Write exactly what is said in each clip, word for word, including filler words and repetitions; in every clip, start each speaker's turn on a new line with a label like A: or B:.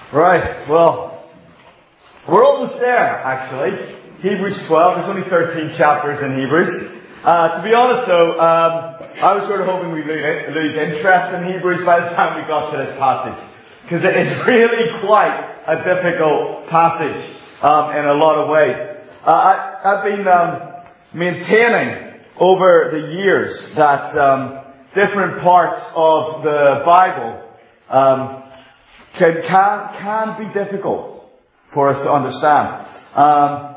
A: Right, well, we're almost there, actually. Hebrews twelve, there's only thirteen chapters in Hebrews. Uh, to be honest though, um, I was sort of hoping we'd lose, lose interest in Hebrews by the time we got to this passage. Because it is really quite a difficult passage, um, in a lot of ways. Uh, I, I've been, um, maintaining over the years that, um, different parts of the Bible, um, can, can, can be difficult for us to understand. Um,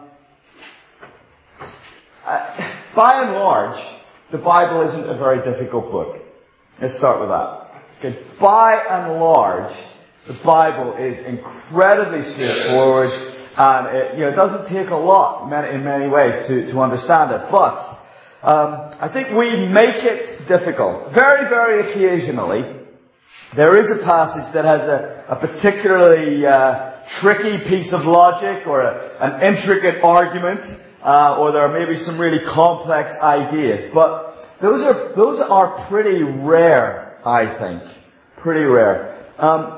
A: uh, by and large, the Bible isn't a very difficult book. Let's start with that. Okay. By and large, the Bible is incredibly straightforward, and it, you know, it doesn't take a lot many, in many ways to, to understand it. But um, I think we make it difficult. Very, very occasionally, there is a passage that has a, a particularly uh, tricky piece of logic or a, an intricate argument, uh, or there are maybe some really complex ideas. But those are those are pretty rare, I think, pretty rare. Um,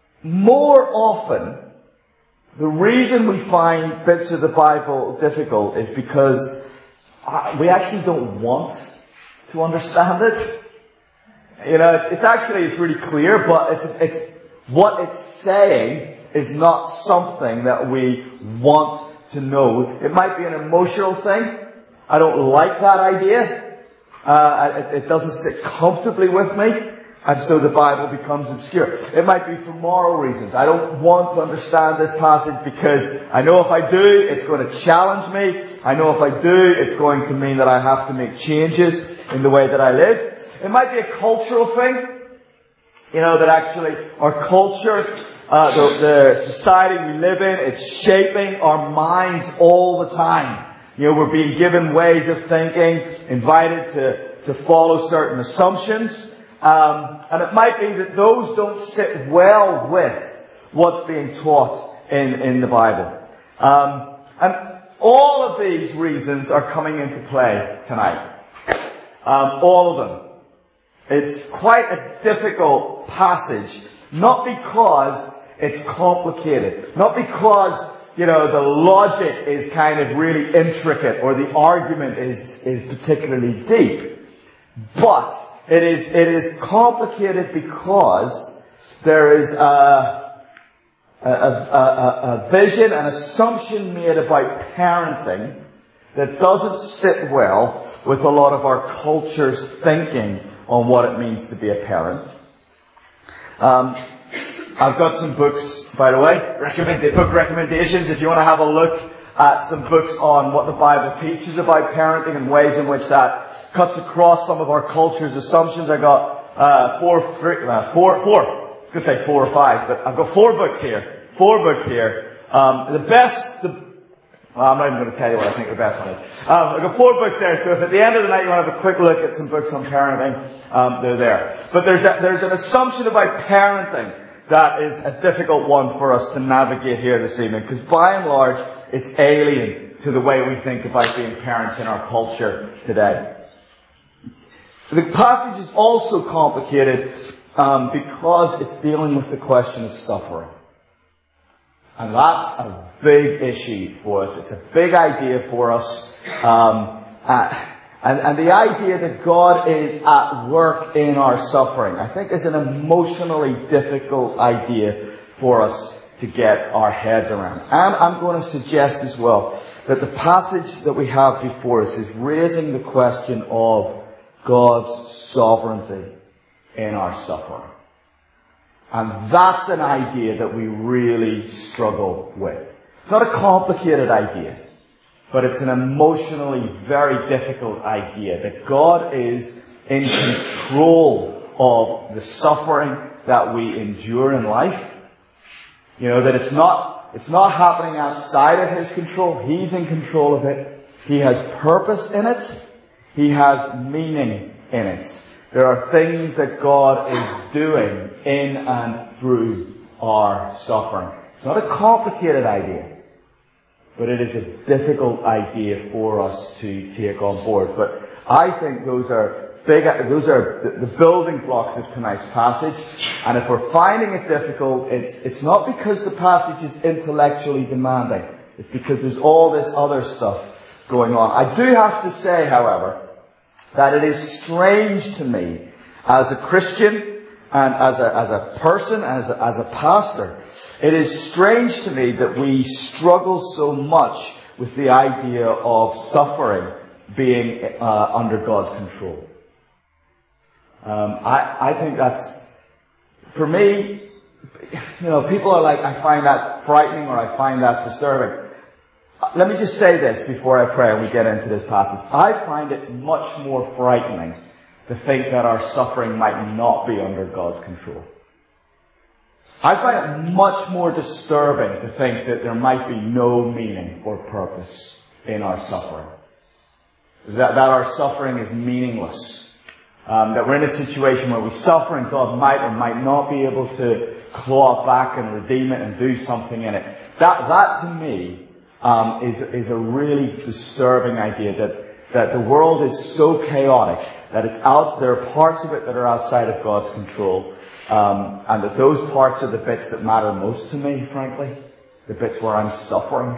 A: more often, the reason we find bits of the Bible difficult is because uh, we actually don't want to understand it. You know, it's, it's actually, it's really clear, but it's, it's, what it's saying is not something that we want to know. It might be an emotional thing. I don't like that idea. Uh, it, it doesn't sit comfortably with me. And so the Bible becomes obscure. It might be for moral reasons. I don't want to understand this passage because I know if I do, it's going to challenge me. I know if I do, it's going to mean that I have to make changes in the way that I live. It might be a cultural thing. You know, that actually our culture, uh, the, the society we live in, it's shaping our minds all the time. You know, we're being given ways of thinking, invited to, to follow certain assumptions. Um, and it might be that those don't sit well with what's being taught in, in the Bible. Um, and all of these reasons are coming into play tonight. Um, all of them. It's quite a difficult passage, not because it's complicated, not because, you know, the logic is kind of really intricate or the argument is, is particularly deep, but It is, it is complicated because there is a, a, a, a vision, an assumption made about parenting that doesn't sit well with a lot of our culture's thinking on what it means to be a parent. Um, I've got some books, by the way, recommend, book recommendations if you want to have a look at some books on what the Bible teaches about parenting and ways in which that cuts across some of our culture's assumptions. I got uh, four, three, uh, four, four. I was going to say four or five, but I've got four books here. Four books here. Um, the best. The, well, I'm not even going to tell you what I think the best one is. Um, I've got four books there. So if at the end of the night you want to have a quick look at some books on parenting, um, they're there. But there's a, there's an assumption about parenting that is a difficult one for us to navigate here this evening, because by and large it's alien to the way we think about being parents in our culture today. The passage is also complicated um, because it's dealing with the question of suffering. And that's a big issue for us. It's a big idea for us. Um, uh, and, and the idea that God is at work in our suffering, I think, is an emotionally difficult idea for us to get our heads around. And I'm going to suggest as well that the passage that we have before us is raising the question of God's sovereignty in our suffering. And that's an idea that we really struggle with. It's not a complicated idea, but it's an emotionally very difficult idea that God is in control of the suffering that we endure in life. You know, that it's not, it's not happening outside of His control. He's in control of it. He has purpose in it. He has meaning in it. There are things that God is doing in and through our suffering. It's not a complicated idea, but it is a difficult idea for us to take on board. But I think those are big, those are the building blocks of tonight's passage. And if we're finding it difficult, it's, it's not because the passage is intellectually demanding. It's because there's all this other stuff going on. I do have to say, however, that it is strange to me as a Christian and as a, as a person, as a, as a pastor, it is strange to me that we struggle so much with the idea of suffering being uh, under God's control. Um, I, I think that's, for me, you know, people are like, I find that frightening or I find that disturbing. Let me just say this before I pray and we get into this passage. I find it much more frightening to think that our suffering might not be under God's control. I find it much more disturbing to think that there might be no meaning or purpose in our suffering. That, that our suffering is meaningless. Um, that we're in a situation where we suffer and God might or might not be able to claw it back and redeem it and do something in it. That, that to me, um, is, is a really disturbing idea that, that the world is so chaotic that it's out, there are parts of it that are outside of God's control. Um, and that those parts are the bits that matter most to me, frankly. The bits where I'm suffering.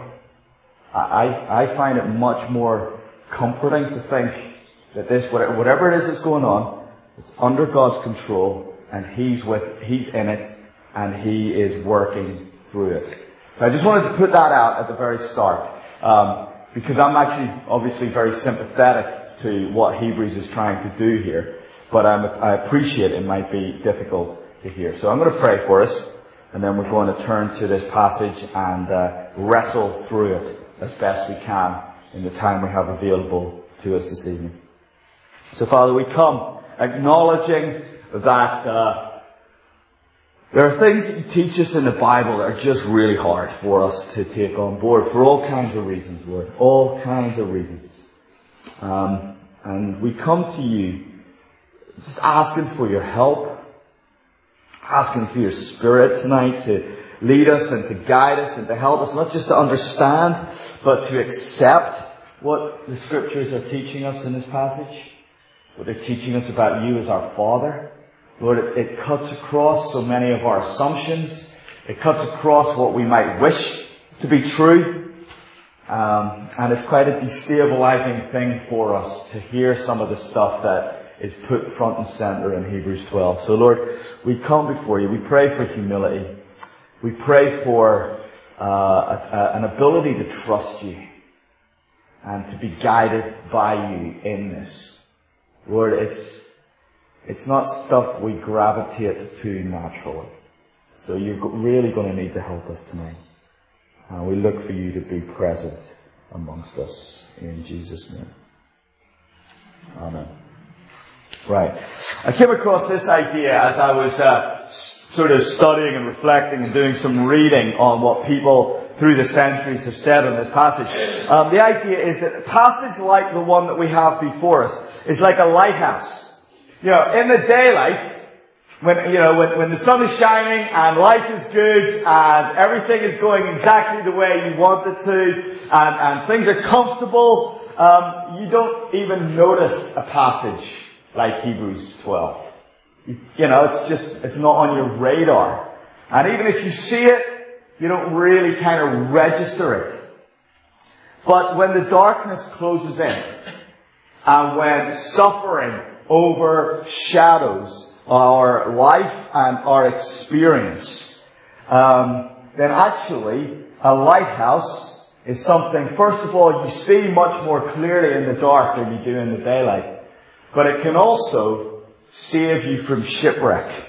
A: I, I find it much more comforting to think that this, whatever it is that's going on, it's under God's control, and He's with, He's in it, and He is working through it. So I just wanted to put that out at the very start, um, because I'm actually obviously very sympathetic to what Hebrews is trying to do here, but I'm, I appreciate it might be difficult to hear. So I'm going to pray for us, and then we're going to turn to this passage and uh, wrestle through it as best we can in the time we have available to us this evening. So Father, we come acknowledging that uh, there are things that you teach us in the Bible that are just really hard for us to take on board for all kinds of reasons, Lord. All kinds of reasons. Um, and we come to you just asking for your help, asking for your Spirit tonight to lead us and to guide us and to help us, not just to understand, but to accept what the Scriptures are teaching us in this passage, what they're teaching us about you as our Father. Lord, it, it cuts across so many of our assumptions. It cuts across what we might wish to be true. Um, and it's quite a destabilizing thing for us to hear some of the stuff that is put front and center in Hebrews twelve. So Lord, we come before you. We pray for humility. We pray for uh, a, a, an ability to trust you and to be guided by you in this. Lord, it's it's not stuff we gravitate to naturally. So you're really going to need to help us tonight. And we look for you to be present amongst us in Jesus' name. Amen. Right. I came across this idea as I was uh, sort of studying and reflecting and doing some reading on what people through the centuries have said on this passage. Um, the idea is that a passage like the one that we have before us is like a lighthouse. You know, in the daylight, when, you know, when, when the sun is shining and life is good and everything is going exactly the way you want it to and, and things are comfortable, um, you don't even notice a passage like Hebrews twelve. You, you know, it's just, it's not on your radar. And even if you see it, you don't really kind of register it. But when the darkness closes in, and when suffering overshadows our life and our experience, um, then actually a lighthouse is something, first of all, you see much more clearly in the dark than you do in the daylight. But it can also save you from shipwreck.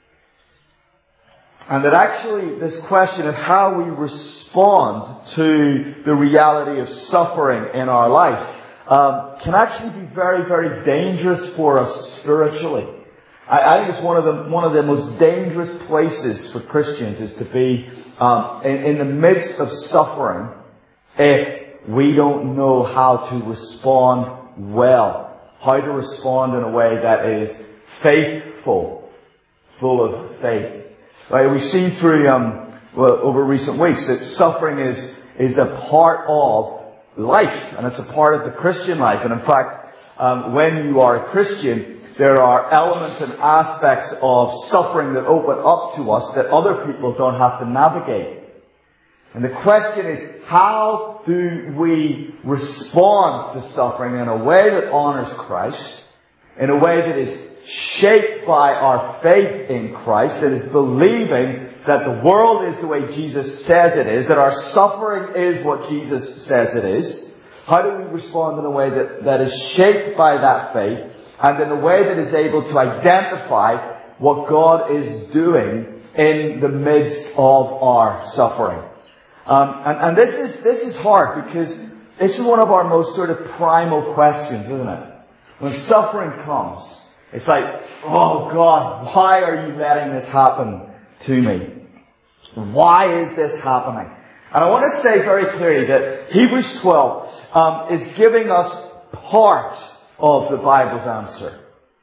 A: And that actually this question of how we respond to the reality of suffering in our life um, can actually be very, very dangerous for us spiritually. I, I think it's one of the one of the most dangerous places for Christians is to be um, in, in the midst of suffering if we don't know how to respond well. How to respond in a way that is faithful, full of faith. Right? We see through um, well, over recent weeks that suffering is is a part of life, and it's a part of the Christian life. And in fact, um, when you are a Christian, there are elements and aspects of suffering that open up to us that other people don't have to navigate. And the question is, how do we respond to suffering in a way that honors Christ, in a way that is shaped by our faith in Christ, that is believing that the world is the way Jesus says it is, that our suffering is what Jesus says it is? How do we respond in a way that, that is shaped by that faith, and in a way that is able to identify what God is doing in the midst of our suffering? Um, and, and this is this is hard, because this is one of our most sort of primal questions, isn't it? When suffering comes, it's like, oh God, why are you letting this happen to me? Why is this happening? And I want to say very clearly that Hebrews twelve um, is giving us part of the Bible's answer.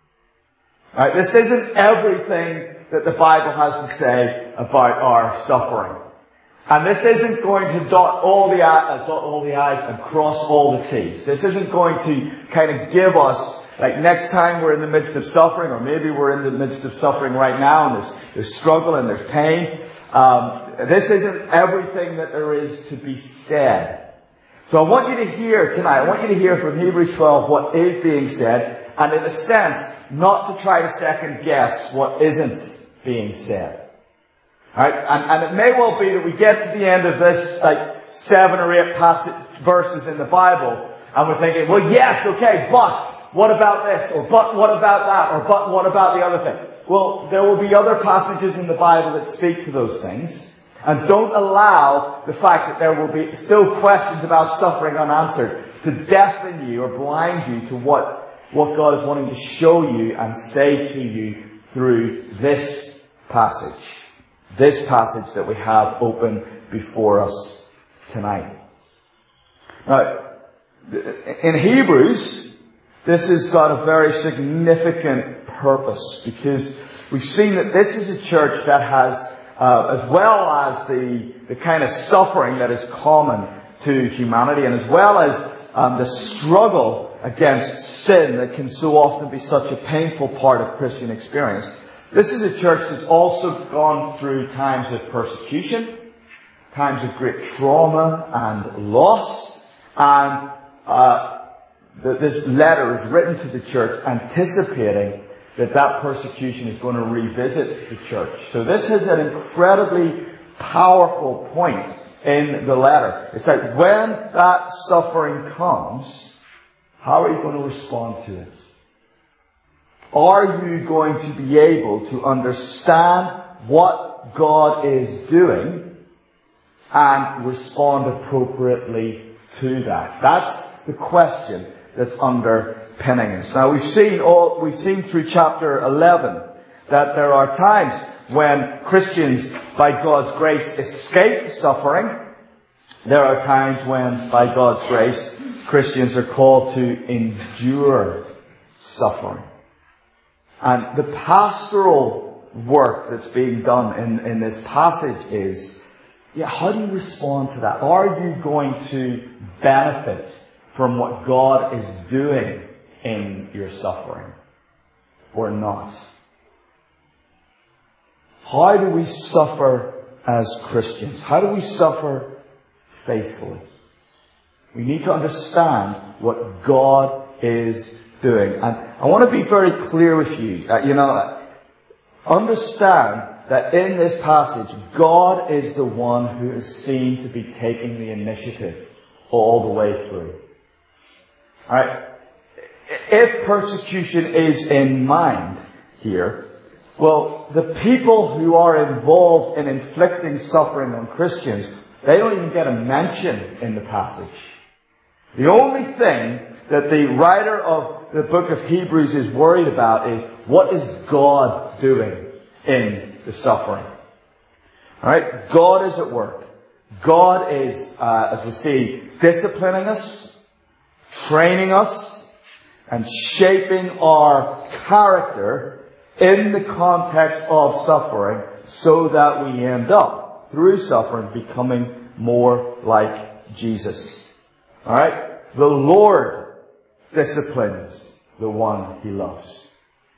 A: Right? This isn't everything that the Bible has to say about our suffering. And this isn't going to dot all the I, uh, dot all the I's and cross all the T's. This isn't going to kind of give us, like, next time we're in the midst of suffering, or maybe we're in the midst of suffering right now, and there's, there's struggle and there's pain. Um, this isn't everything that there is to be said. So I want you to hear tonight, I want you to hear from Hebrews twelve what is being said, and in a sense, not to try to second guess what isn't being said. Alright, and, and it may well be that we get to the end of this, like, seven or eight passage verses in the Bible, and we're thinking, well, yes, okay, but what about this? Or but what about that? Or but what about the other thing? Well, there will be other passages in the Bible that speak to those things. And don't allow the fact that there will be still questions about suffering unanswered to deafen you or blind you to what, what God is wanting to show you and say to you through this passage. This passage that we have open before us tonight. Now, in Hebrews, this has got a very significant purpose, because we've seen that this is a church that has, uh, as well as the, the kind of suffering that is common to humanity, and as well as um, the struggle against sin that can so often be such a painful part of Christian experience. This is a church that's also gone through times of persecution, times of great trauma and loss, and uh, this letter is written to the church anticipating that that persecution is going to revisit the church. So this is an incredibly powerful point in the letter. It's like, when that suffering comes, how are you going to respond to it? Are you going to be able to understand what God is doing and respond appropriately to that? That's the question that's underpinning us. Now, we've seen all, we've seen through chapter eleven that there are times when Christians, by God's grace, escape suffering. There are times when, by God's grace, Christians are called to endure suffering. And the pastoral work that's being done in, in this passage is, yeah, how do you respond to that? Are you going to benefit from what God is doing in your suffering or not? How do we suffer as Christians? How do we suffer faithfully? We need to understand what God is doing. And I want to be very clear with you. Uh, you know, understand that in this passage, God is the one who is seen to be taking the initiative all the way through. Alright? If persecution is in mind here, well, the people who are involved in inflicting suffering on Christians, they don't even get a mention in the passage. The only thing that the writer of the book of Hebrews is worried about is, what is God doing in the suffering? Alright? God is at work. God is, uh, as we see, disciplining us, training us, and shaping our character in the context of suffering, so that we end up, through suffering, becoming more like Jesus. Alright? The Lord disciplines the one He loves.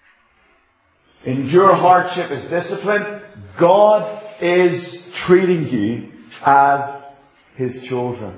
A: Endure hardship as discipline. God is treating you as His children.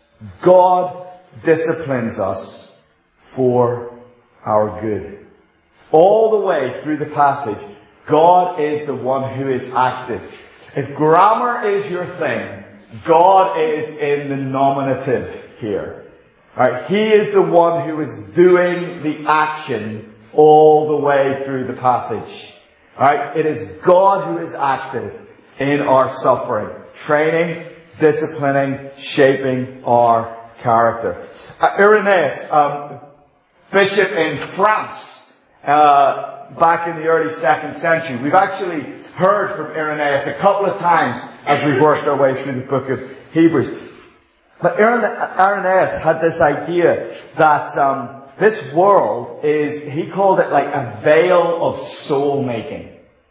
A: God disciplines us for our good. All the way through the passage, God is the one who is active. If grammar is your thing, God is in the nominative here. Right? He is the one who is doing the action all the way through the passage. Right? It is God who is active in our suffering, training, disciplining, shaping our character. Uh, Irenaeus, um, bishop in France, uh, back in the early second century. We've actually heard from Irenaeus a couple of times as we've worked our way through the book of Hebrews. But Irenaeus had this idea that um, this world is, he called it like a veil of soul making.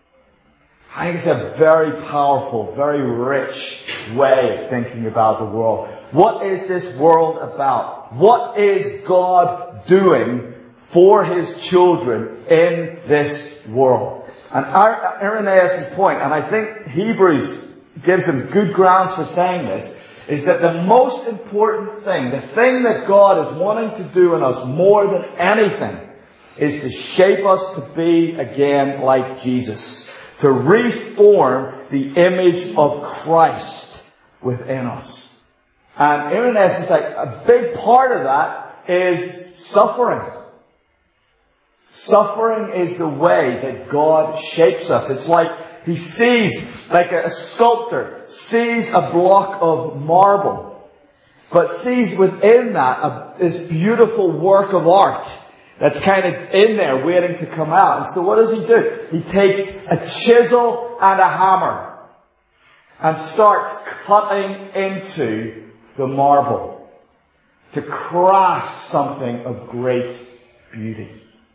A: I think it's a very powerful, very rich way of thinking about the world. What is this world about? What is God doing for His children in this world? And Irenaeus' point, and I think Hebrews gives him good grounds for saying this, is that the most important thing, the thing that God is wanting to do in us more than anything, is to shape us to be again like Jesus. To reform the image of Christ within us. And Irenaeus is like, a big part of that is suffering. Suffering is the way that God shapes us. It's like he sees, like a sculptor sees a block of marble, but sees within that a, this beautiful work of art that's kind of in there waiting to come out. And so what does he do? He takes a chisel and a hammer and starts cutting into the marble to craft something of great beauty.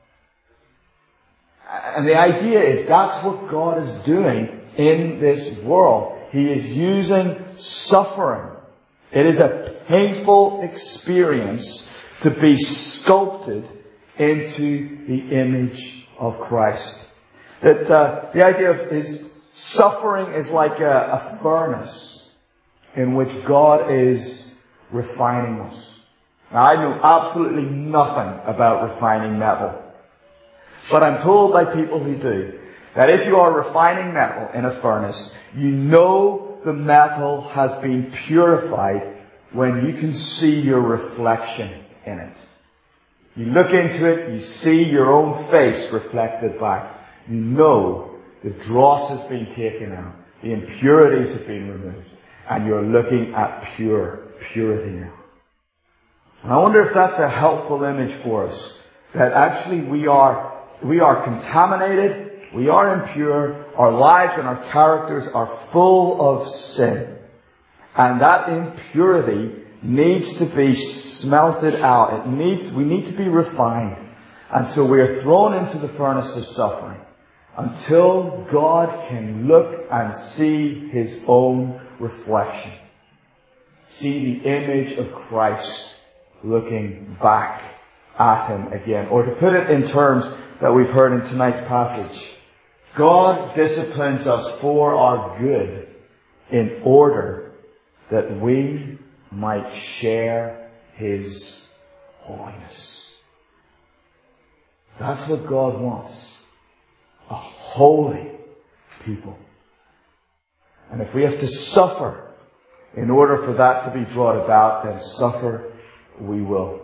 A: And the idea is that's what God is doing in this world. He is using suffering. It is a painful experience to be sculpted into the image of Christ. That uh, the idea of is suffering is like a, a furnace in which God is refining us. Now, I know absolutely nothing about refining metal, but I'm told by people who do that if you are refining metal in a furnace, you know the metal has been purified when you can see your reflection in it. You look into it, you see your own face reflected back. You know the dross has been taken out, the impurities have been removed, and you're looking at pure purity now. And I wonder if that's a helpful image for us, that actually we are we are contaminated, we are impure, our lives and our characters are full of sin. And that impurity needs to be smelted out. It needs, we need to be refined. And so we are thrown into the furnace of suffering until God can look and see His own reflection. See the image of Christ looking back at Him again. Or to put it in terms that we've heard in tonight's passage, God disciplines us for our good in order that we might share His holiness. That's what God wants. A holy people. And if we have to suffer in order for that to be brought about, then suffer we will.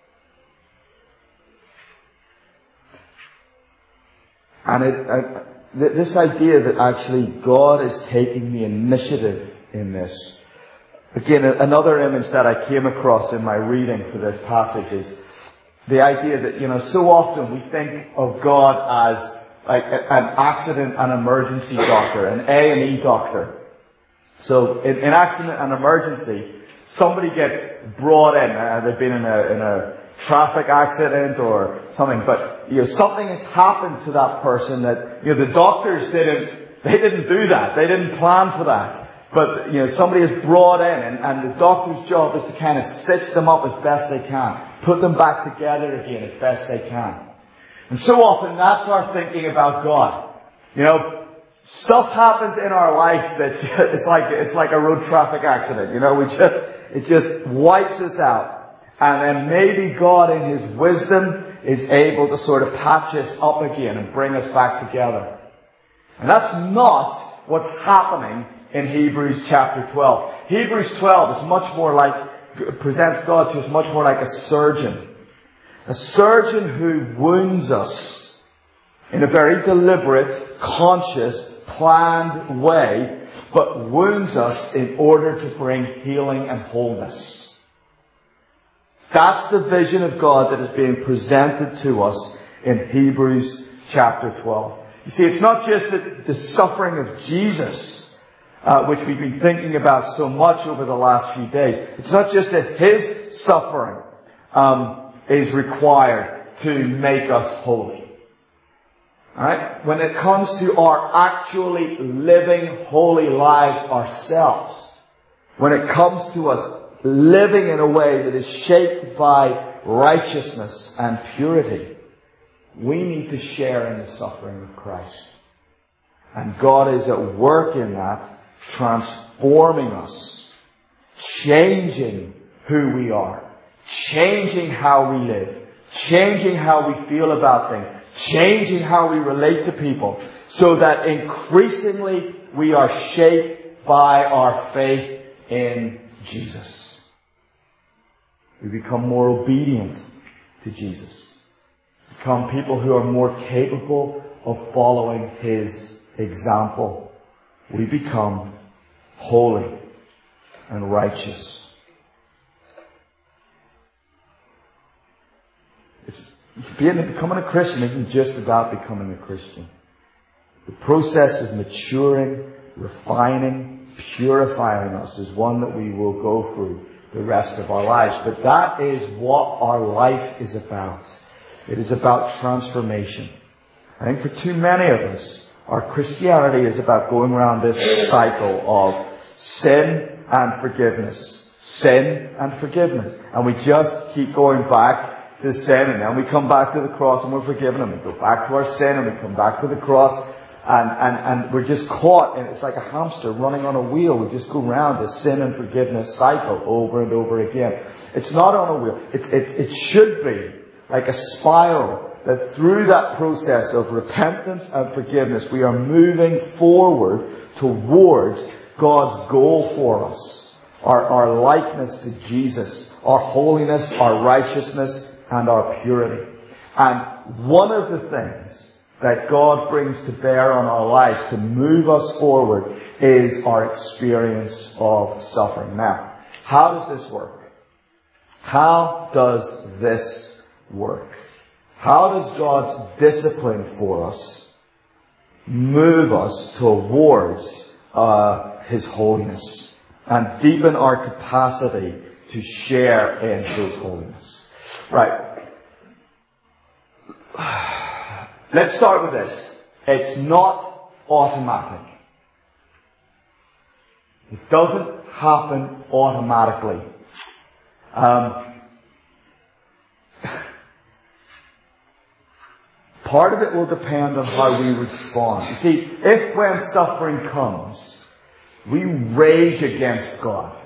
A: And it, uh, th- this idea that actually God is taking the initiative in this. Again, another image that I came across in my reading for this passage is the idea that, you know, so often we think of God as like an accident and emergency doctor, an A and E doctor. So in, in accident and emergency, somebody gets brought in. Uh, they've been in a, in a traffic accident or something, but you know something has happened to that person that you know the doctors didn't. They didn't do that. They didn't plan for that. But, you know, somebody is brought in and, and the doctor's job is to kind of stitch them up as best they can. Put them back together again as best they can. And so often that's our thinking about God. You know, stuff happens in our life that it's like, it's like a road traffic accident. You know, we just, it just wipes us out. And then maybe God in His wisdom is able to sort of patch us up again and bring us back together. And that's not what's happening in Hebrews chapter twelve. Hebrews twelve is much more like, presents God to us much more like a surgeon. A surgeon who wounds us in a very deliberate, conscious, planned way, but wounds us in order to bring healing and wholeness. That's the vision of God that is being presented to us in Hebrews chapter twelve. You see, it's not just the, the suffering of Jesus, uh, which we've been thinking about so much over the last few days. It's not just that His suffering um, is required to make us holy. Alright? When it comes to our actually living holy lives ourselves, when it comes to us living in a way that is shaped by righteousness and purity, we need to share in the suffering of Christ. And God is at work in that, transforming us, changing who we are, changing how we live, changing how we feel about things, changing how we relate to people, so that increasingly we are shaped by our faith in Jesus. We become more obedient to Jesus. Become people who are more capable of following His example. We become holy and righteous. It's, being, becoming a Christian isn't just about becoming a Christian. The process of maturing, refining, purifying us is one that we will go through the rest of our lives. But that is what our life is about. It is about transformation. I think for too many of us, our Christianity is about going around this cycle of sin and forgiveness. Sin and forgiveness. And we just keep going back to sin, and then we come back to the cross and we're forgiven, and we go back to our sin and we come back to the cross, and, and, and we're just caught, and it's like a hamster running on a wheel. We just go round the sin and forgiveness cycle over and over again. It's not on a wheel. It's, it's, it should be like a spiral, that through that process of repentance and forgiveness, we are moving forward towards God's goal for us. Our, our likeness to Jesus, our holiness, our righteousness, and our purity. And one of the things that God brings to bear on our lives to move us forward is our experience of suffering. Now, how does this work? How does this work? How does God's discipline for us move us towards uh, His holiness and deepen our capacity to share in His holiness? Right. Let's start with this. It's not automatic. It doesn't happen automatically. Um, Part of it will depend on how we respond. You see, if when suffering comes, we rage against God.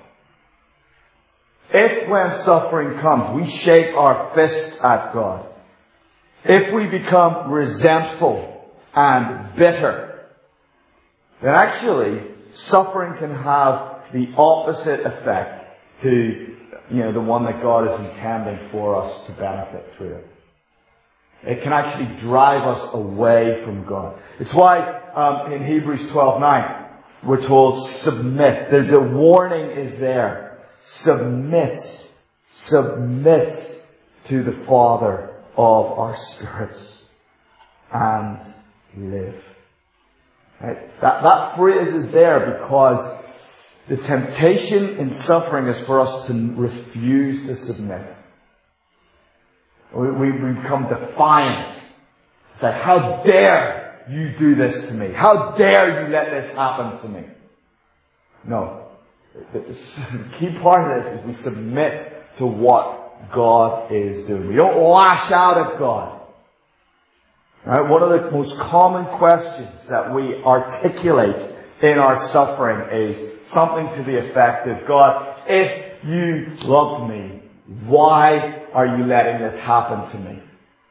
A: If when suffering comes, we shake our fist at God. If we become resentful and bitter, then actually suffering can have the opposite effect to, you know, the one that God is intending for us to benefit through it. It can actually drive us away from God. It's why um, in Hebrews twelve nine we're told submit. The, the warning is there. Submit. Submit to the Father of our spirits and live. Right? That, that phrase is there because the temptation in suffering is for us to refuse to submit. We, we become defiant. It's like, how dare you do this to me? How dare you let this happen to me? No. The key part of this is we submit to what God is doing. We don't lash out at God. Right? One of the most common questions that we articulate in our suffering is something to the effect of, God, if you loved me, why are you letting this happen to me?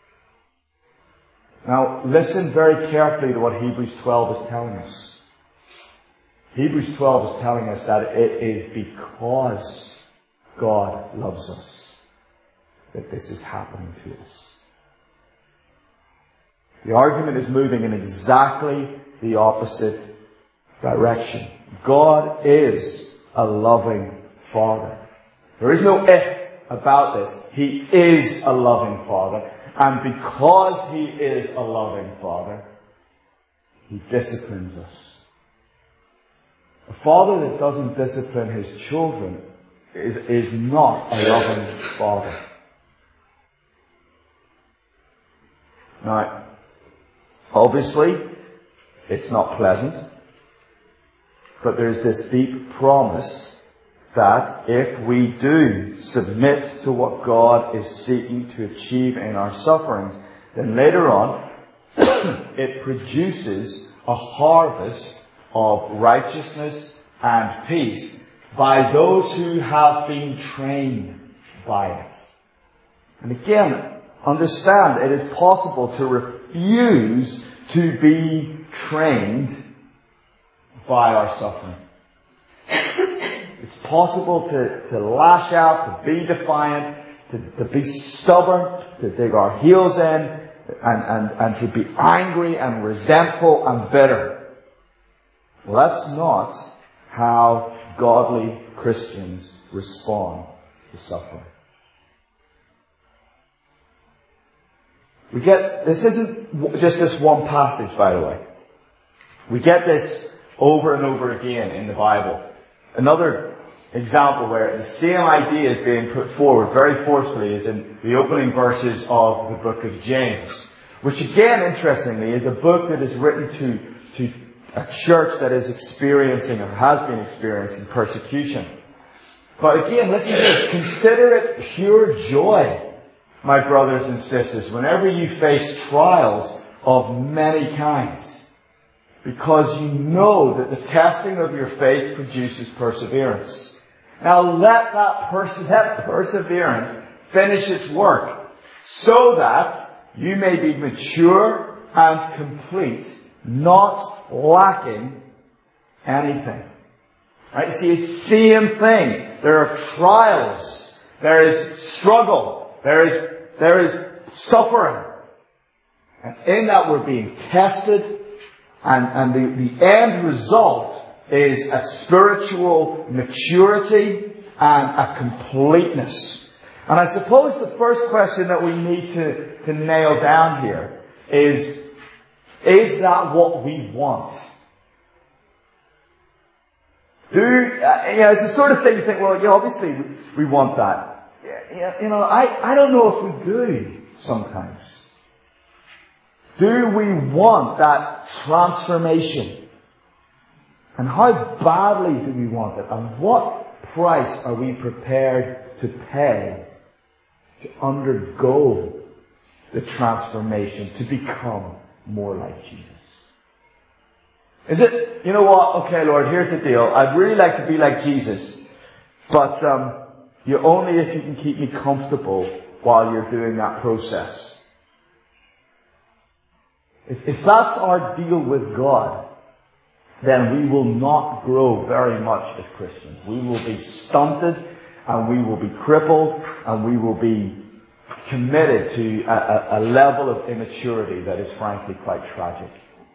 A: Now, listen very carefully to what Hebrews twelve is telling us. Hebrews twelve is telling us that it is because God loves us that this is happening to us. The argument is moving in exactly the opposite direction. God is a loving Father. There is no if about this. He is a loving Father. And because He is a loving Father, He disciplines us. A father that doesn't discipline his children is, is not a loving father. Now, obviously, it's not pleasant, but there's this deep promise that if we do submit to what God is seeking to achieve in our sufferings, then later on, it produces a harvest of righteousness and peace by those who have been trained by it. And again, understand it is possible to refuse to be trained by our suffering. It's possible to, to lash out, to be defiant, to, to be stubborn, to dig our heels in, and, and, and to be angry and resentful and bitter. Well, that's not how godly Christians respond to suffering. We get, this isn't just this one passage, by the way. We get this over and over again in the Bible. Another example where the same idea is being put forward very forcefully is in the opening verses of the book of James, which again, interestingly, is a book that is written to, to a church that is experiencing or has been experiencing persecution. But again, listen to this. Consider it pure joy, my brothers and sisters, whenever you face trials of many kinds, because you know that the testing of your faith produces perseverance. Now let that, pers- that perseverance finish its work, so that you may be mature and complete, not lacking anything. Right? See, same thing. There are trials. There is struggle. There is, there is suffering. And in that we're being tested, and, and the, the end result is a spiritual maturity and a completeness. And I suppose the first question that we need to, to nail down here is, is that what we want? Do, uh, you know, it's the sort of thing you think, well, yeah, obviously we, we want that. Yeah, you know, I, I don't know if we do sometimes. Do we want that transformation? And how badly do we want it? And what price are we prepared to pay to undergo the transformation, to become more like Jesus? Is it, you know what, okay Lord, here's the deal. I'd really like to be like Jesus, but um, you're only if you can keep me comfortable while you're doing that process. If, if that's our deal with God, then we will not grow very much as Christians. We will be stunted, and we will be crippled, and we will be committed to a, a, a level of immaturity that is frankly quite tragic.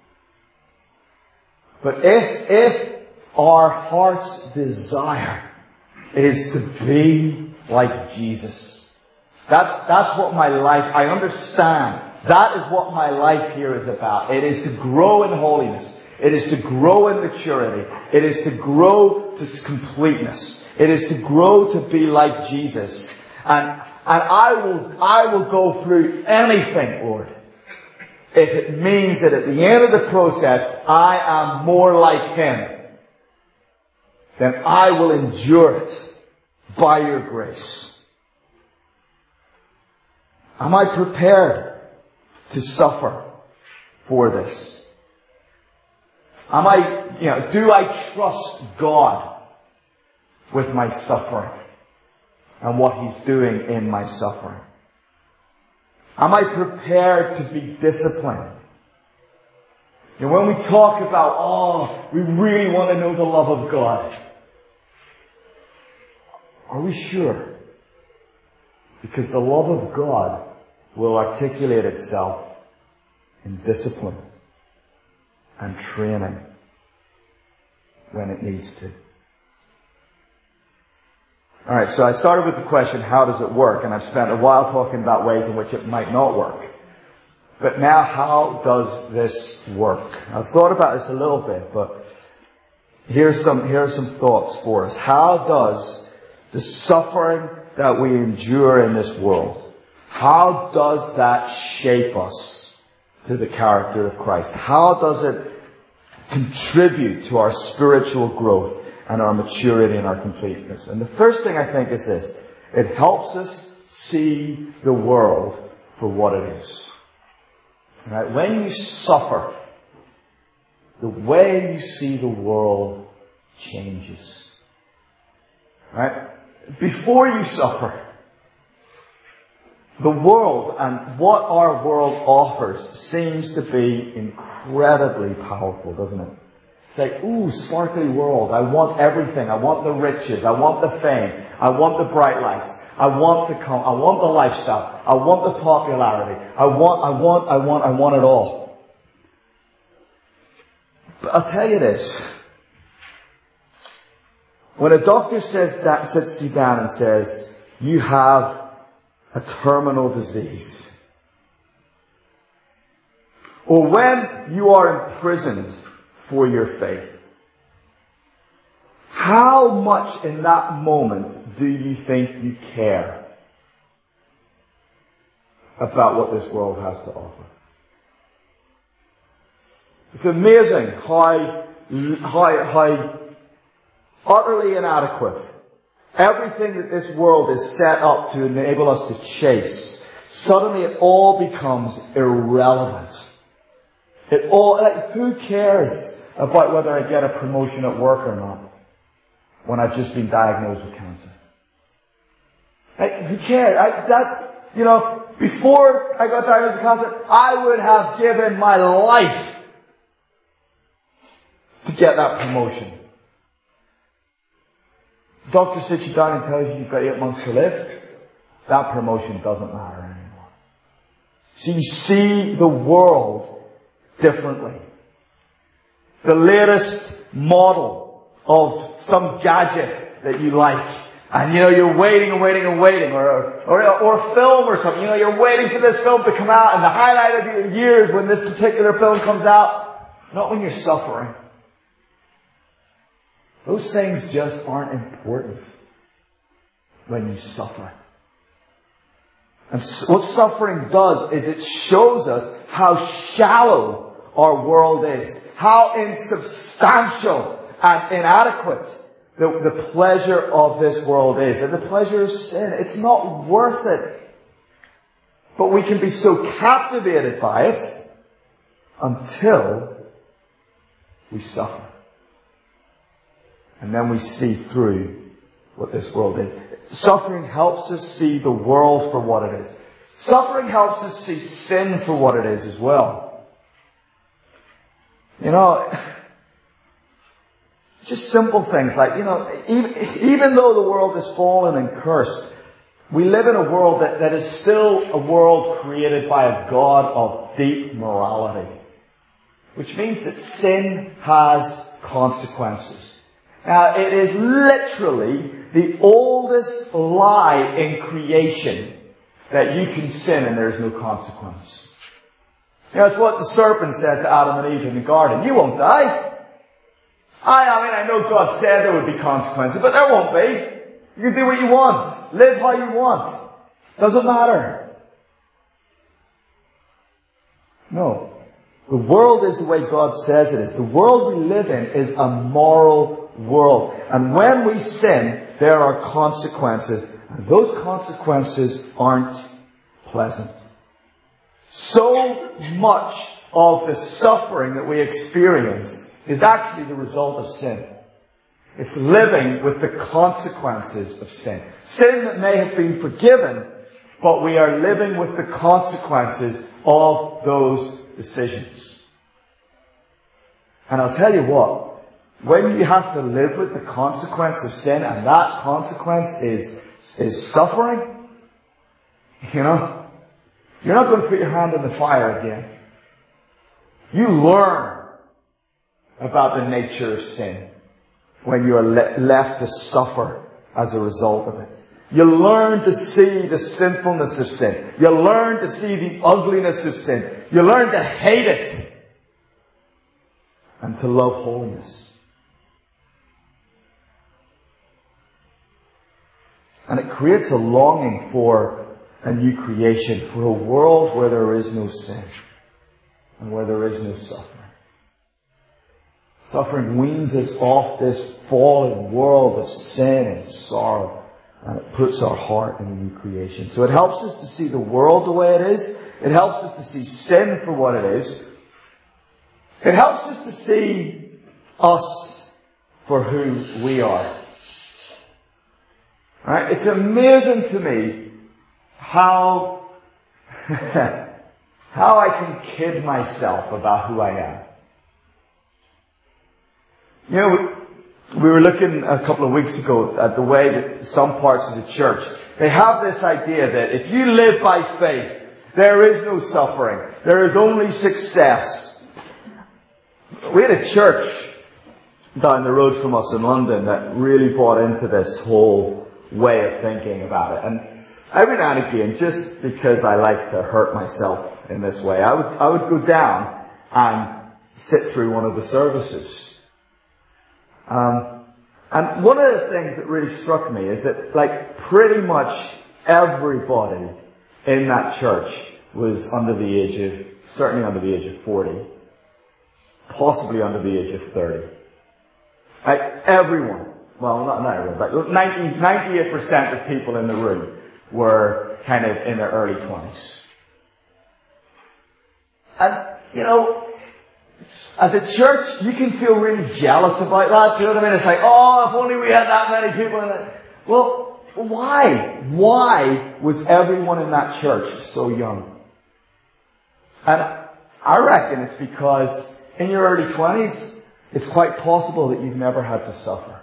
A: But if, if our heart's desire is to be like Jesus, that's, that's what my life, I understand, that is what my life here is about. It is to grow in holiness. It is to grow in maturity. It is to grow to completeness. It is to grow to be like Jesus. And, and I will, I will go through anything, Lord, if it means that at the end of the process, I am more like Him. Then I will endure it by your grace. Am I prepared to suffer for this? Am I, you know, do I trust God with my suffering and what He's doing in my suffering? Am I prepared to be disciplined? And when we talk about, oh, we really want to know the love of God, are we sure? Because the love of God will articulate itself in discipline and training when it needs to. Alright, so I started with the question, how does it work? And I've spent a while talking about ways in which it might not work. But now, how does this work? I've thought about this a little bit, but here's some, here are some thoughts for us. How does the suffering that we endure in this world, how does that shape us to the character of Christ? How does it contribute to our spiritual growth and our maturity and our completeness? And the first thing I think is this. It helps us see the world for what it is. Right? When you suffer, the way you see the world changes. Right? Before you suffer, the world and what our world offers seems to be incredibly powerful, doesn't it? It's like, ooh, sparkly world. I want everything. I want the riches. I want the fame. I want the bright lights. I want the com- I want the lifestyle. I want the popularity. I want, I want, I want, I want it all. But I'll tell you this. When a doctor says that, sits you down and says, you have a terminal disease, or when you are imprisoned for your faith, how much in that moment do you think you care about what this world has to offer? It's amazing how, how, how utterly inadequate everything that this world is set up to enable us to chase. Suddenly it all becomes irrelevant. It all, like, who cares about whether I get a promotion at work or not when I've just been diagnosed with cancer? Like, who cares? I, that, you know, before I got diagnosed with cancer, I would have given my life to get that promotion. Doctor sits you down and tells you you've got eight months to live. That promotion doesn't matter anymore. So you see the world differently. The latest model of some gadget that you like, and you know you're waiting and waiting and waiting, or or or film or something. You know you're waiting for this film to come out, and the highlight of your year is when this particular film comes out, not when you're suffering. Those things just aren't important when you suffer. And what suffering does is it shows us how shallow our world is, how insubstantial and inadequate the, the pleasure of this world is, and the pleasure of sin. It's not worth it. But we can be so captivated by it until we suffer. And then we see through what this world is. Suffering helps us see the world for what it is. Suffering helps us see sin for what it is as well. You know, just simple things like, you know, even, even though the world is fallen and cursed, we live in a world that, that is still a world created by a God of deep morality. Which means that sin has consequences. Now, it is literally the oldest lie in creation that you can sin and there's no consequence. You know, it's what the serpent said to Adam and Eve in the garden. You won't die. I, I mean, I know God said there would be consequences, but there won't be. You can do what you want. Live how you want. Doesn't matter. No. The world is the way God says it is. The world we live in is a moral world. And when we sin, there are consequences. And those consequences aren't pleasant. So much of the suffering that we experience is actually the result of sin. It's living with the consequences of sin. Sin that may have been forgiven, but we are living with the consequences of those decisions. And I'll tell you what, when you have to live with the consequence of sin, and that consequence is, is suffering, you know, you're not going to put your hand in the fire again. You learn about the nature of sin when you are le- left to suffer as a result of it. You learn to see the sinfulness of sin. You learn to see the ugliness of sin. You learn to hate it and to love holiness. And it creates a longing for a new creation, for a world where there is no sin and where there is no suffering. Suffering weans us off this fallen world of sin and sorrow, and it puts our heart in a new creation. So it helps us to see the world the way it is. It helps us to see sin for what it is. It helps us to see us for who we are. Right? It's amazing to me how how I can kid myself about who I am. You know, we, we were looking a couple of weeks ago at the way that some parts of the church, they have this idea that if you live by faith, there is no suffering. There is only success. We had a church down the road from us in London that really bought into this whole way of thinking about it. And every now and again, just because I like to hurt myself in this way, I would, I would go down and sit through one of the services. Um, and one of the things that really struck me is that, like, pretty much everybody in that church was under the age of, certainly under the age of forty, possibly under the age of thirty. Like, everyone, well, not, not everyone, but ninety, ninety-eight percent of people in the room were kind of in their early twenties. And, you know, as a church, you can feel really jealous about that. Do you know what I mean? It's like, oh, if only we had that many people in it. Well, why? Why was everyone in that church so young? And I reckon it's because in your early twenties, it's quite possible that you've never had to suffer.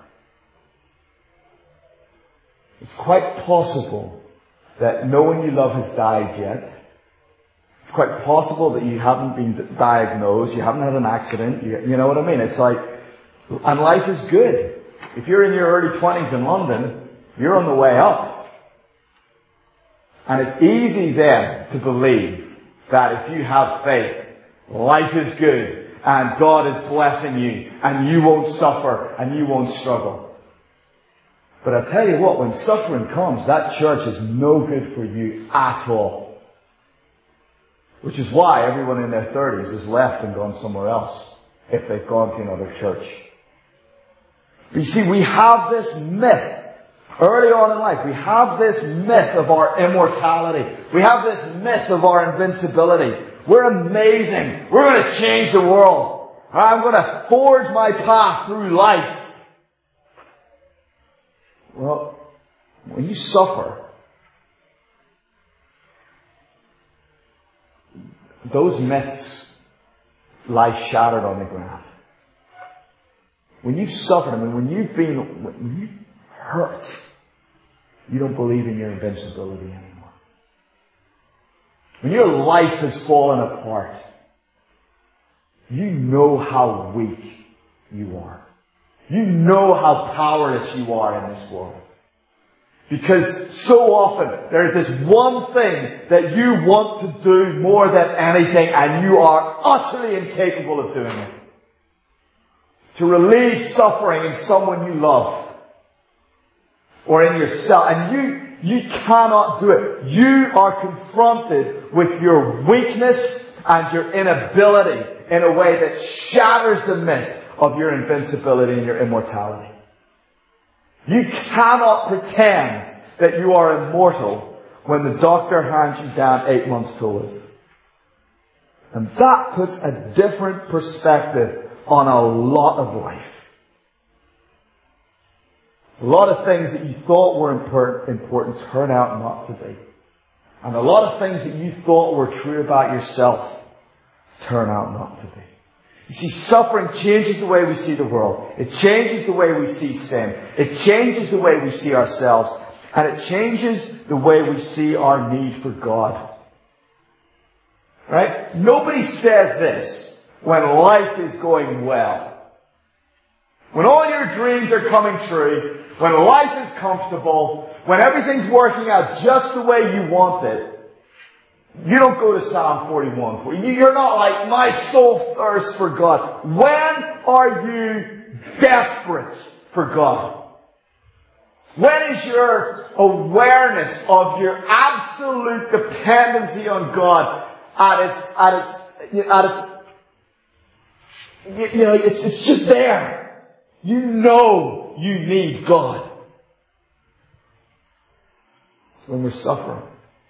A: It's quite possible that no one you love has died yet. It's quite possible that you haven't been diagnosed, you haven't had an accident, you, you know what I mean? It's like, and life is good. If you're in your early twenties in London, you're on the way up. And it's easy then to believe that if you have faith, life is good, and God is blessing you, and you won't suffer, and you won't struggle. But I tell you what, when suffering comes, that church is no good for you at all. Which is why everyone in their thirties has left and gone somewhere else, if they've gone to another church. But you see, we have this myth, early on in life, we have this myth of our immortality. We have this myth of our invincibility. We're amazing. We're going to change the world. I'm going to forge my path through life. Well, when you suffer, those myths lie shattered on the ground. When you've suffered, I mean, when you've been, when you hurt, you don't believe in your invincibility anymore. When your life has fallen apart, you know how weak you are. You know how powerless you are in this world. Because so often there's this one thing that you want to do more than anything, and you are utterly incapable of doing it. To relieve suffering in someone you love. Or in yourself. And you, you cannot do it. You are confronted with your weakness and your inability in a way that shatters the myth of your invincibility and your immortality. You cannot pretend that you are immortal when the doctor hands you down eight months to live. And that puts a different perspective on a lot of life. A lot of things that you thought were important turn out not to be. And a lot of things that you thought were true about yourself turn out not to be. You see, suffering changes the way we see the world. It changes the way we see sin. It changes the way we see ourselves. And it changes the way we see our need for God. Right? Nobody says this when life is going well. When all your dreams are coming true, when life is comfortable, when everything's working out just the way you want it, you don't go to Psalm forty-one for you. You're not like, my soul thirsts for God. When are you desperate for God? When is your awareness of your absolute dependency on God at its, at its, at its, you know, it's, it's just there. You know you need God. When we're suffering.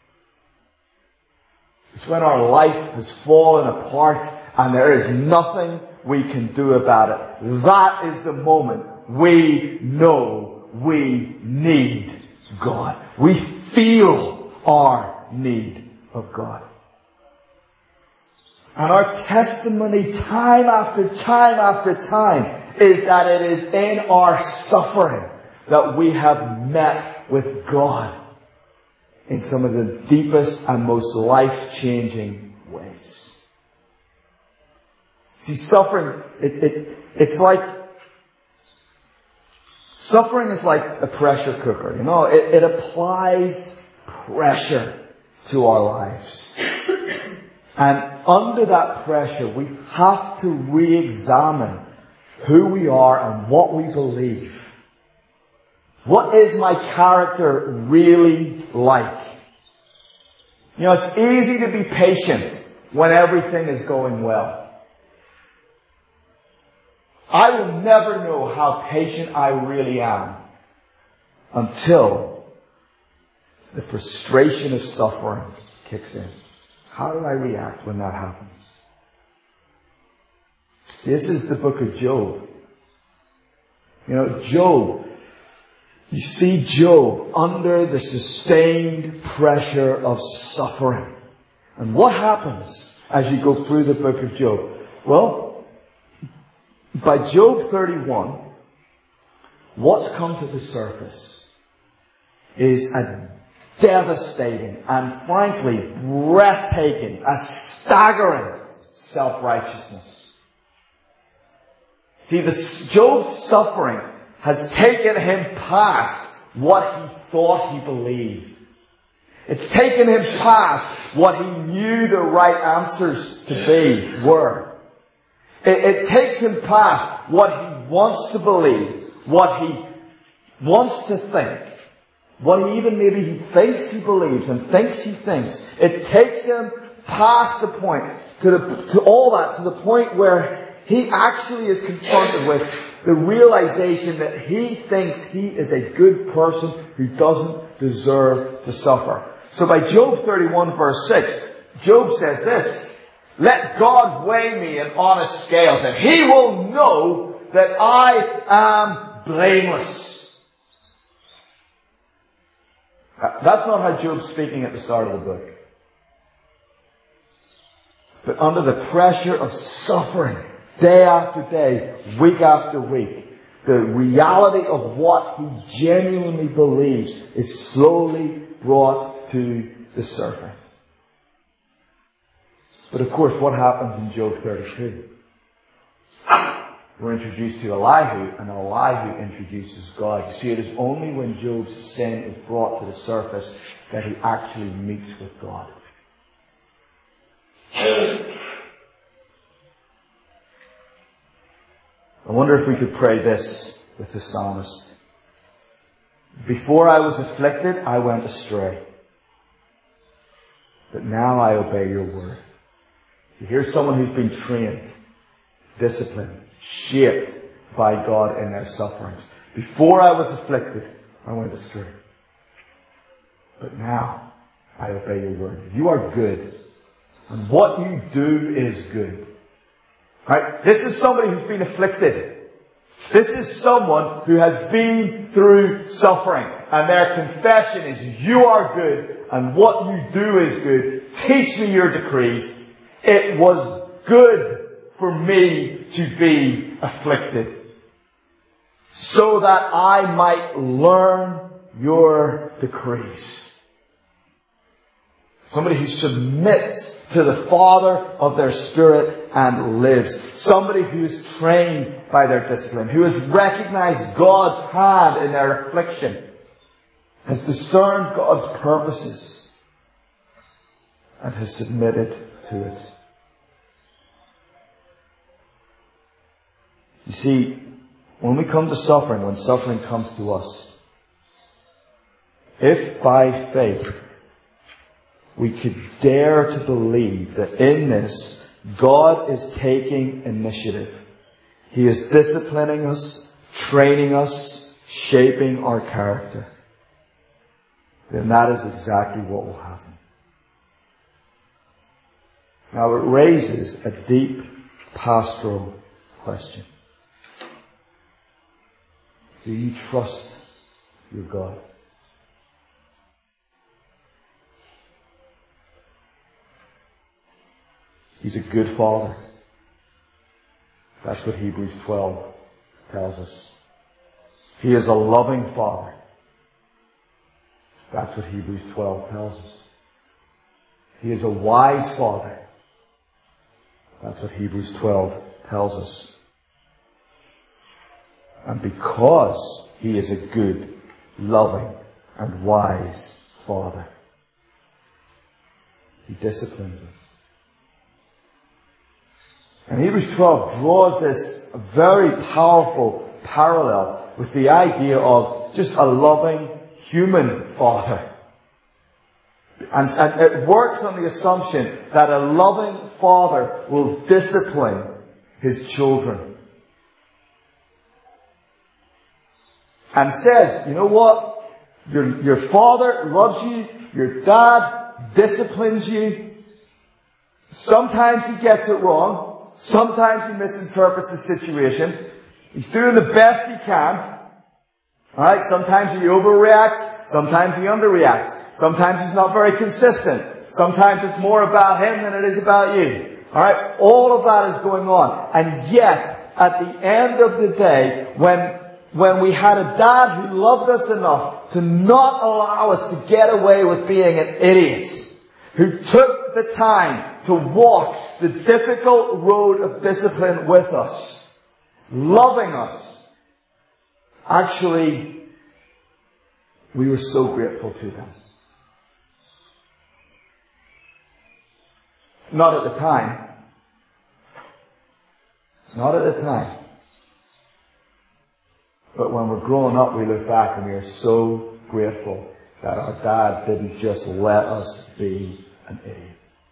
A: It's when our life has fallen apart and there is nothing we can do about it. That is the moment we know we need God. We feel our need of God. And our testimony time after time after time is that it is in our suffering that we have met with God in some of the deepest and most life-changing ways. See, suffering, it, it, it's like, suffering is like a pressure cooker, you know, it, it applies pressure to our lives. And under that pressure, we have to re-examine who we are and what we believe. What is my character really like? You know, it's easy to be patient when everything is going well. I will never know how patient I really am until the frustration of suffering kicks in. How do I react when that happens? See, this is the book of Job. You know, Job, you see Job under the sustained pressure of suffering. And what happens as you go through the book of Job? Well, by Job thirty-one, what's come to the surface is a devastating and frankly breathtaking, a staggering self-righteousness. See, the, Job's suffering has taken him past what he thought he believed. It's taken him past what he knew the right answers to be were. It, it takes him past what he wants to believe, what he wants to think, what he even maybe he thinks he believes and thinks he thinks. It takes him past the point, to the, to all that, to the point where he actually is confronted with the realization that he thinks he is a good person who doesn't deserve to suffer. So by Job thirty-one verse six, Job says this, "Let God weigh me in honest scales, and He will know that I am blameless." That's not how Job's speaking at the start of the book. But under the pressure of suffering, day after day, week after week, the reality of what he genuinely believes is slowly brought to the surface. But of course, what happens in Job thirty-two? We're introduced to Elihu, and Elihu introduces God. You see, it is only when Job's sin is brought to the surface that he actually meets with God. I wonder if we could pray this with the psalmist. "Before I was afflicted, I went astray. But now I obey your word." You hear someone who's been trained, disciplined, shaped by God in their sufferings. "Before I was afflicted, I went astray. But now I obey your word. You are good. and what you do is good. Right? This is somebody who's been afflicted. This is someone who has been through suffering. And their confession is, you are good, and what you do is good. Teach me your decrees. It was good for me to be afflicted, so that I might learn your decrees. Somebody who submits to the Father of their spirit and lives. Somebody who is trained by their discipline, who has recognized God's hand in their affliction, has discerned God's purposes, and has submitted to it. You see, when we come to suffering, when suffering comes to us, if by faith we could dare to believe that in this, God is taking initiative. He is disciplining us, training us, shaping our character, then that is exactly what will happen. Now it raises a deep pastoral question. Do you trust your God? He's a good Father. That's what Hebrews twelve tells us. He is a loving Father. That's what Hebrews twelve tells us. He is a wise Father. That's what Hebrews twelve tells us. And because He is a good, loving, and wise Father, He disciplines us. And Hebrews twelve draws this very powerful parallel with the idea of just a loving human father. And, and it works on the assumption that a loving father will discipline his children. And says, you know what? Your, your father loves you. Your dad disciplines you. Sometimes he gets it wrong. Sometimes he misinterprets the situation. He's doing the best he can. Alright, sometimes he overreacts. Sometimes he underreacts. Sometimes he's not very consistent. Sometimes it's more about him than it is about you. Alright, all of that is going on. And yet, at the end of the day, when, when we had a dad who loved us enough to not allow us to get away with being an idiot, who took the time to walk the difficult road of discipline with us, loving us, actually, we were so grateful to them. Not at the time. Not at the time. But when we're growing up, we look back and we are so grateful that our dad didn't just let us be an idiot.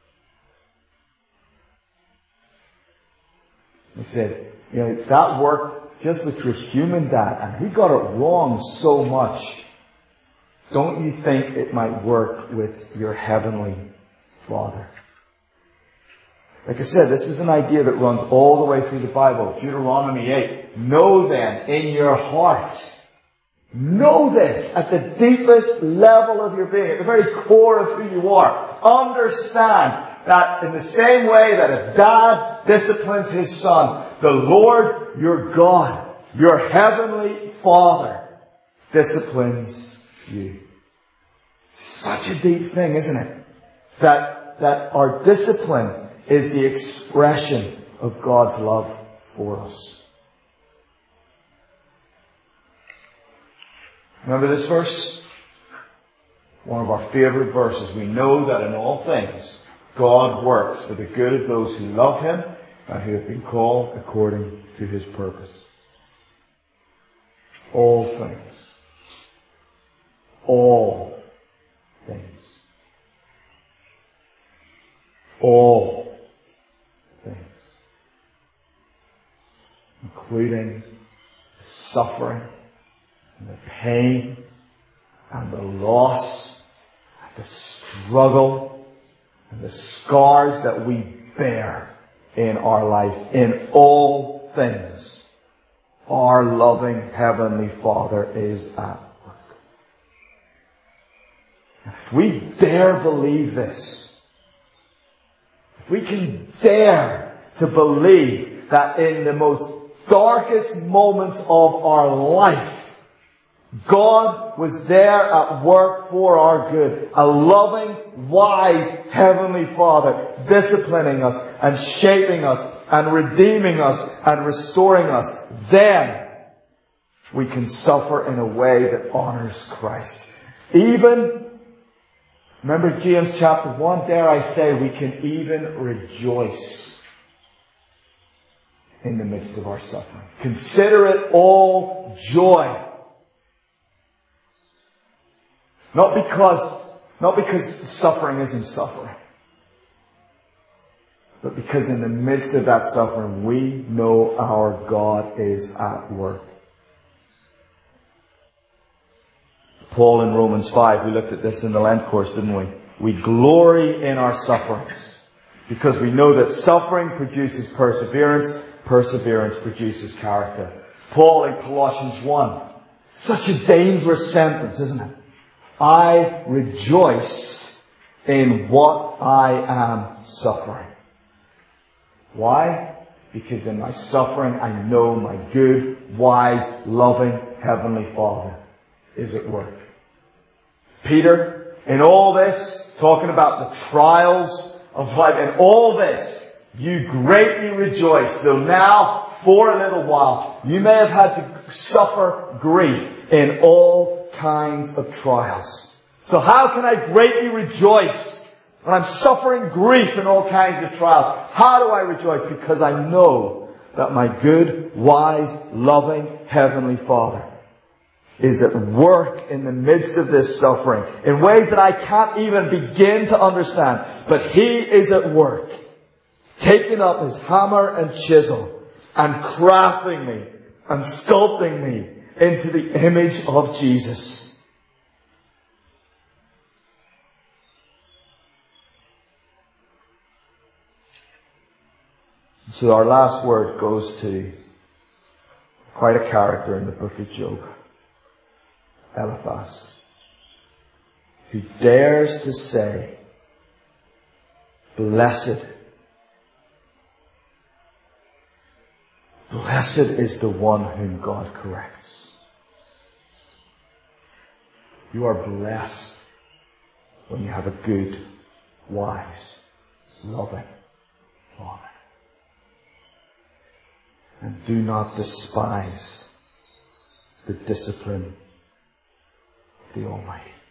A: He said, you know, that worked just with your human dad, and he got it wrong so much. Don't you think it might work with your heavenly Father? Like I said, this is an idea that runs all the way through the Bible. Deuteronomy eight. Know then in your heart. Know this at the deepest level of your being, at the very core of who you are. Understand that in the same way that a dad disciplines his son, the Lord your God, your heavenly Father, disciplines you. Such a deep thing, isn't it? That, that our discipline is the expression of God's love for us. Remember this verse? One of our favorite verses. We know that in all things, God works for the good of those who love Him and who have been called according to His purpose. All things. All things. All things. Including the suffering and the pain and the loss and the struggle and the scars that we bear in our life, in all things, our loving Heavenly Father is at work. If we dare believe this, if we can dare to believe that in the most darkest moments of our life, God was there at work for our good. A loving, wise, Heavenly Father disciplining us and shaping us and redeeming us and restoring us. Then we can suffer in a way that honors Christ. Even, remember James chapter one, dare I say, we can even rejoice in the midst of our suffering. Consider it all joy. Not because, not because suffering isn't suffering, but because in the midst of that suffering, we know our God is at work. Paul in Romans five, we looked at this in the Lent course, didn't we? We glory in our sufferings because we know that suffering produces perseverance, perseverance produces character. Paul in Colossians one, such a dangerous sentence, isn't it? I rejoice in what I am suffering. Why? Because in my suffering I know my good, wise, loving Heavenly Father is at work. Peter, in all this, talking about the trials of life, in all this, you greatly rejoice, though now, for a little while, you may have had to suffer grief in all kinds of trials. So how can I greatly rejoice when I'm suffering grief in all kinds of trials? How do I rejoice? Because I know that my good, wise, loving Heavenly Father is at work in the midst of this suffering in ways that I can't even begin to understand. But He is at work, taking up His hammer and chisel and crafting me and sculpting me into the image of Jesus. So our last word goes to quite a character in the book of Job, Eliphaz, who dares to say, blessed, blessed is the one whom God corrects. You are blessed when you have a good, wise, loving Father. And do not despise the discipline of the Almighty.